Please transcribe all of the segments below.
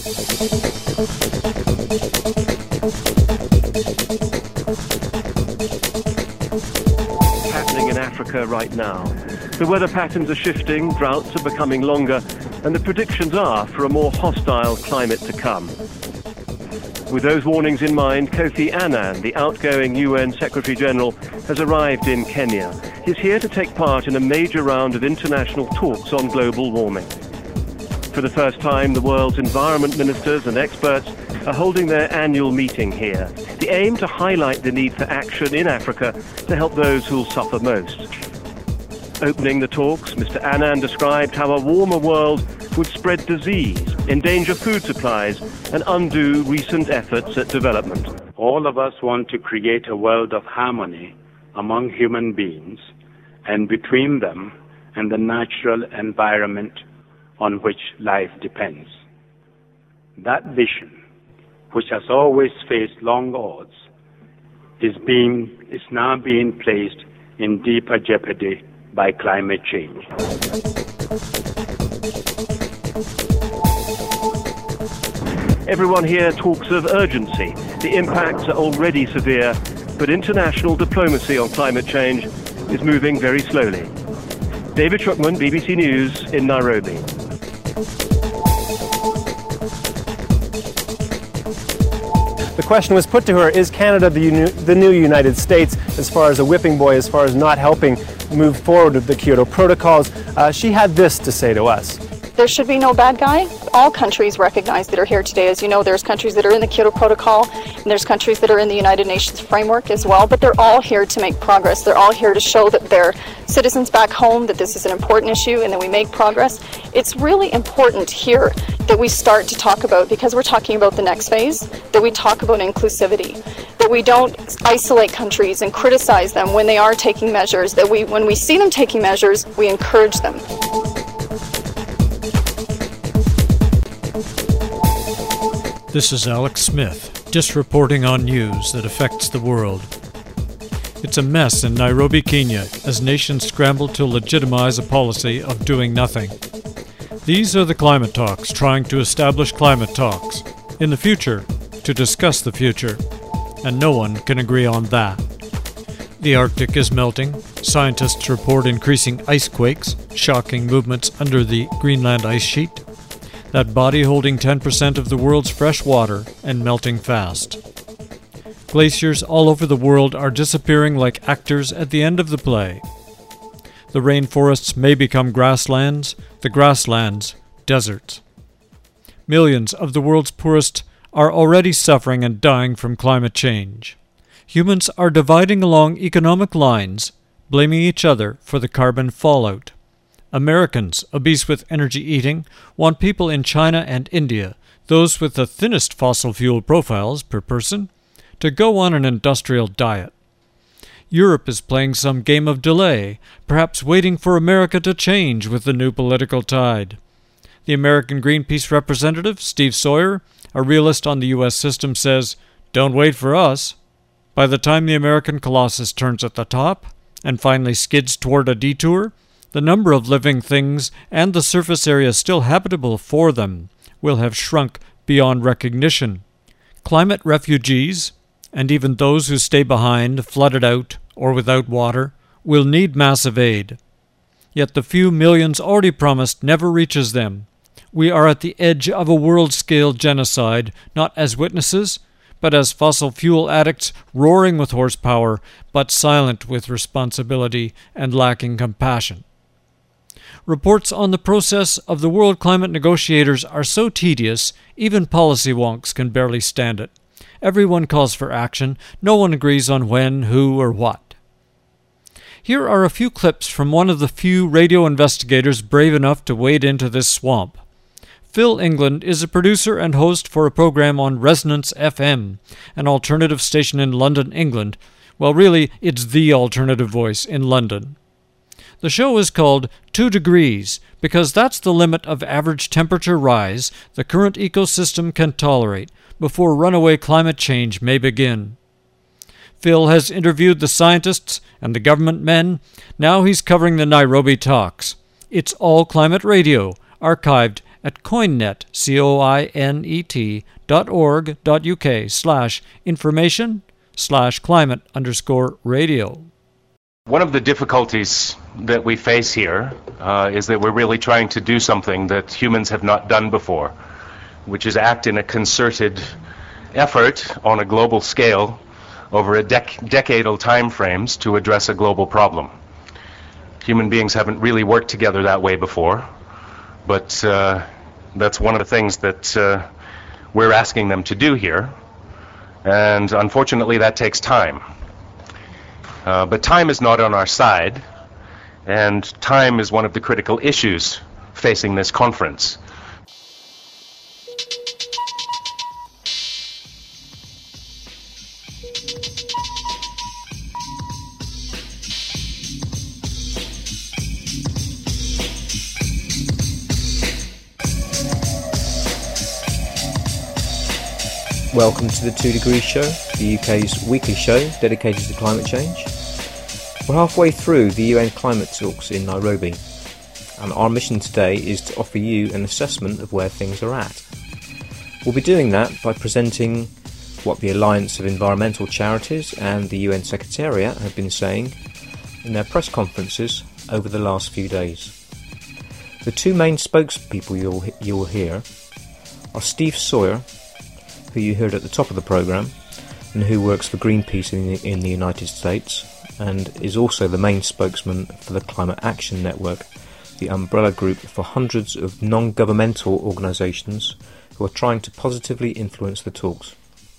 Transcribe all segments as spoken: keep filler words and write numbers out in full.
Happening in Africa right now. The weather patterns are shifting, droughts are becoming longer, and the predictions are for a more hostile climate to come. With those warnings in mind, Kofi Annan, the outgoing U N Secretary-General, has arrived in Kenya. He's here to take part in a major round of international talks on global warming. For the first time, the world's environment ministers and experts are holding their annual meeting here. The aim to highlight the need for action in Africa to help those who'll suffer most. Opening the talks, Mister Annan described how a warmer world would spread disease, endanger food supplies, and undo recent efforts at development. All of us want to create a world of harmony among human beings and between them and the natural environment on which life depends. That vision, which has always faced long odds, is being is now being placed in deeper jeopardy by climate change. Everyone here talks of urgency. The impacts are already severe, but international diplomacy on climate change is moving very slowly. David Shukman, B B C News in Nairobi. The question was put to her, is Canada the, uni- the new United States as far as a whipping boy, as far as not helping move forward with the Kyoto protocols? Uh, she had this to say to us. There should be no bad guy. All countries recognize that are here today. As you know, there's countries that are in the Kyoto Protocol, and there's countries that are in the United Nations framework as well, but they're all here to make progress. They're all here to show that their citizens back home that this is an important issue and that we make progress. It's really important here that we start to talk about, because we're talking about the next phase, that we talk about inclusivity, that we don't isolate countries and criticize them when they are taking measures, that we, when we see them taking measures, we encourage them. This is Alex Smith, just reporting on news that affects the world. It's a mess in Nairobi, Kenya, as nations scramble to legitimize a policy of doing nothing. These are the climate talks trying to establish climate talks in the future to discuss the future, and no one can agree on that. The Arctic is melting. Scientists report increasing ice quakes, shocking movements under the Greenland ice sheet. That body holding ten percent of the world's fresh water and melting fast. Glaciers all over the world are disappearing like actors at the end of the play. The rainforests may become grasslands, the grasslands, deserts. Millions of the world's poorest are already suffering and dying from climate change. Humans are dividing along economic lines, blaming each other for the carbon fallout. Americans, obese with energy eating, want people in China and India, those with the thinnest fossil fuel profiles per person, to go on an industrial diet. Europe is playing some game of delay, perhaps waiting for America to change with the new political tide. The American Greenpeace representative, Steve Sawyer, a realist on the U S system, says, "Don't wait for us." By the time the American colossus turns at the top and finally skids toward a detour, the number of living things and the surface area still habitable for them will have shrunk beyond recognition. Climate refugees, and even those who stay behind, flooded out or without water, will need massive aid. Yet the few millions already promised never reaches them. We are at the edge of a world-scale genocide, not as witnesses, but as fossil fuel addicts roaring with horsepower, but silent with responsibility and lacking compassion. Reports on the process of the world climate negotiators are so tedious, even policy wonks can barely stand it. Everyone calls for action. No one agrees on when, who, or what. Here are a few clips from one of the few radio investigators brave enough to wade into this swamp. Phil England is a producer and host for a program on Resonance F M, an alternative station in London, England. Well, really, it's the alternative voice in London. The show is called Two Degrees because that's the limit of average temperature rise the current ecosystem can tolerate before runaway climate change may begin. Phil has interviewed the scientists and the government men. Now he's covering the Nairobi talks. It's all climate radio, archived at coinnet, C O I N E T, dot org dot U K slash information slash climate underscore radio. One of the difficulties that we face here uh, is that we're really trying to do something that humans have not done before, which is act in a concerted effort on a global scale over a dec- decadal time frames to address a global problem. Human beings haven't really worked together that way before, but uh, that's one of the things that uh, we're asking them to do here, and unfortunately that takes time. Uh, but time is not on our side, and time is one of the critical issues facing this conference. Welcome to the Two Degrees Show, the U K's weekly show dedicated to climate change. We're halfway through the U N climate talks in Nairobi, and our mission today is to offer you an assessment of where things are at. We'll be doing that by presenting what the Alliance of Environmental Charities and the U N Secretariat have been saying in their press conferences over the last few days. The two main spokespeople you'll, you'll hear are Steve Sawyer, who you heard at the top of the programme, and who works for Greenpeace in the, in the United States, and is also the main spokesman for the Climate Action Network, the umbrella group for hundreds of non-governmental organisations who are trying to positively influence the talks.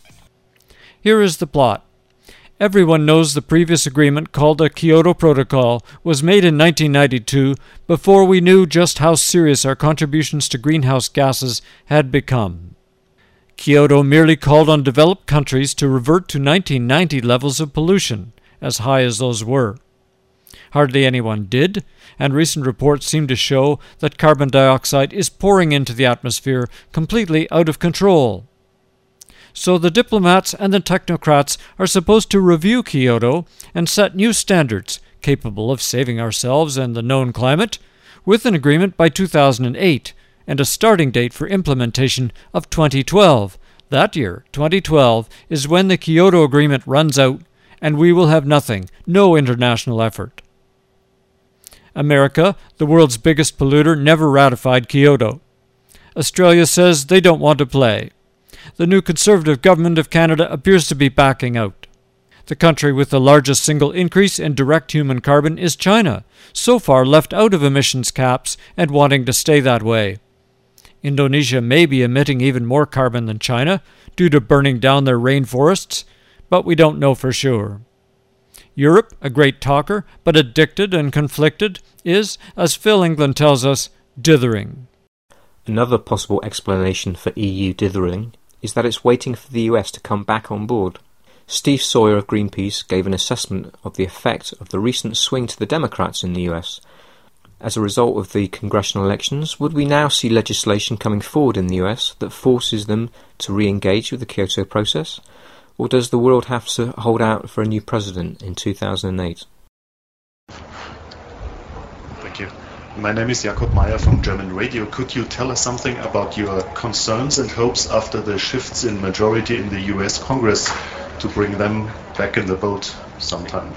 Here is the plot. Everyone knows the previous agreement, called the Kyoto Protocol, was made in nineteen ninety-two, before we knew just how serious our contributions to greenhouse gases had become. Kyoto merely called on developed countries to revert to nineteen ninety levels of pollution, as high as those were. Hardly anyone did, and recent reports seem to show that carbon dioxide is pouring into the atmosphere completely out of control. So the diplomats and the technocrats are supposed to review Kyoto and set new standards capable of saving ourselves and the known climate, with an agreement by two thousand eight, and a starting date for implementation of twenty twelve. That year, twenty twelve, is when the Kyoto Agreement runs out, and we will have nothing, no international effort. America, the world's biggest polluter, never ratified Kyoto. Australia says they don't want to play. The new Conservative government of Canada appears to be backing out. The country with the largest single increase in direct human carbon is China, so far left out of emissions caps and wanting to stay that way. Indonesia may be emitting even more carbon than China due to burning down their rainforests, but we don't know for sure. Europe, a great talker, but addicted and conflicted, is, as Phil England tells us, dithering. Another possible explanation for E U dithering is that it's waiting for the U S to come back on board. Steve Sawyer of Greenpeace gave an assessment of the effect of the recent swing to the Democrats in the U S. As a result of the congressional elections, would we now see legislation coming forward in the U S that forces them to re-engage with the Kyoto process? Or does the world have to hold out for a new president in two thousand eight? Thank you. My name is Jakob Meyer from German Radio. Could you tell us something about your concerns and hopes after the shifts in majority in the U S Congress to bring them back in the boat sometime?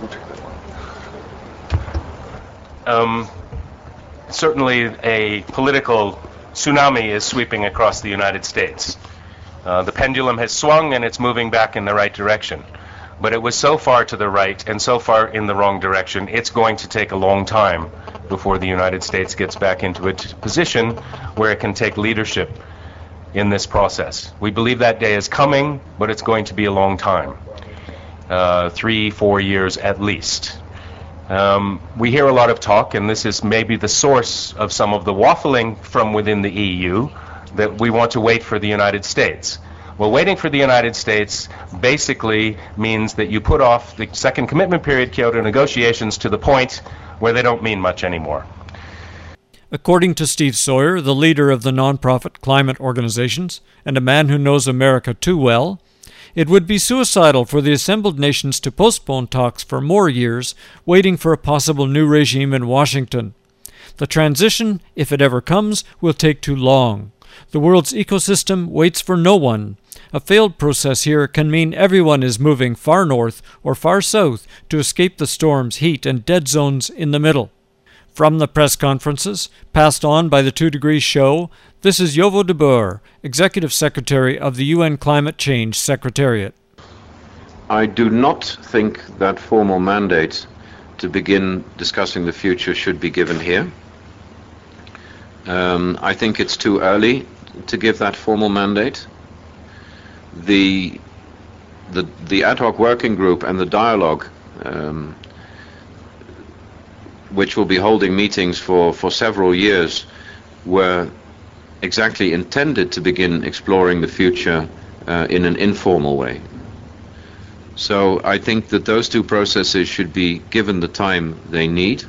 Um, certainly a political tsunami is sweeping across the United States. Uh, the pendulum has swung and it's moving back in the right direction. But it was so far to the right and so far in the wrong direction, it's going to take a long time before the United States gets back into a t- position where it can take leadership in this process. We believe that day is coming, but it's going to be a long time. Uh, three, four years at least. Um, we hear a lot of talk, and this is maybe the source of some of the waffling from within the E U, that we want to wait for the United States. Well, waiting for the United States basically means that you put off the second commitment period Kyoto negotiations to the point where they don't mean much anymore. According to Steve Sawyer, the leader of the nonprofit climate organizations, and a man who knows America too well, it would be suicidal for the assembled nations to postpone talks for more years, waiting for a possible new regime in Washington. The transition, if it ever comes, will take too long. The world's ecosystem waits for no one. A failed process here can mean everyone is moving far north or far south to escape the storms, heat, and dead zones in the middle. From the press conferences, passed on by the Two Degrees Show, this is Yovo de Boer, Executive Secretary of the U N Climate Change Secretariat. I do not think that formal mandate to begin discussing the future should be given here. Um, I think it's too early to give that formal mandate. The, the, the ad hoc working group and the dialogue, um, which will be holding meetings for, for several years, were exactly intended to begin exploring the future uh, in an informal way. So I think that those two processes should be given the time they need.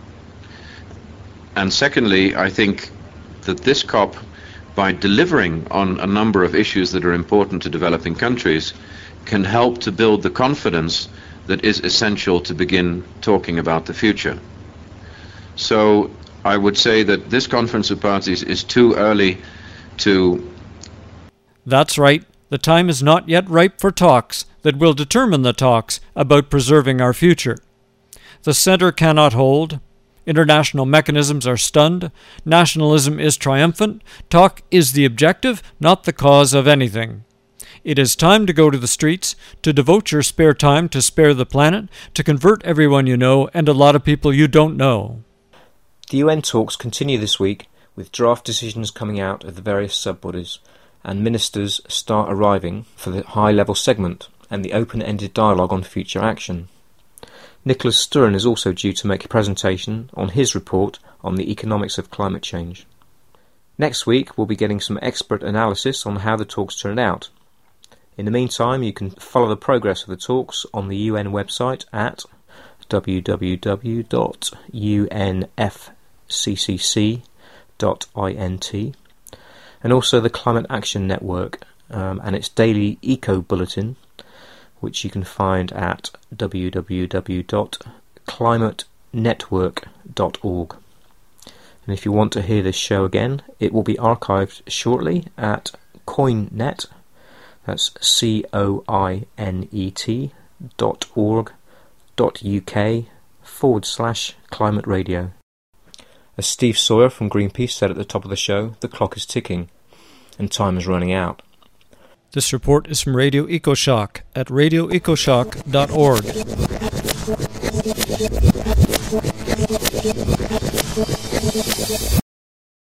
And secondly, I think that this COP, by delivering on a number of issues that are important to developing countries, can help to build the confidence that is essential to begin talking about the future. So I would say that this Conference of Parties is too early to... That's right. The time is not yet ripe for talks that will determine the talks about preserving our future. The center cannot hold. International mechanisms are stunned. Nationalism is triumphant. Talk is the objective, not the cause of anything. It is time to go to the streets, to devote your spare time to spare the planet, to convert everyone you know and a lot of people you don't know. The U N talks continue this week, with draft decisions coming out of the various sub-bodies, and ministers start arriving for the high-level segment and the open-ended dialogue on future action. Nicholas Sturren is also due to make a presentation on his report on the economics of climate change. Next week we'll be getting some expert analysis on how the talks turned out. In the meantime, you can follow the progress of the talks on the U N website at w w w dot u n f c c c dot int, and also the Climate Action Network um, and its daily Eco Bulletin, which you can find at w w w dot climate network dot org. And if you want to hear this show again, it will be archived shortly at CoinNet, that's C O I N E T dot org dot uk forward slash climate radio. As Steve Sawyer from Greenpeace said at the top of the show, the clock is ticking and time is running out. This report is from Radio EcoShock at radio ecoshock dot org.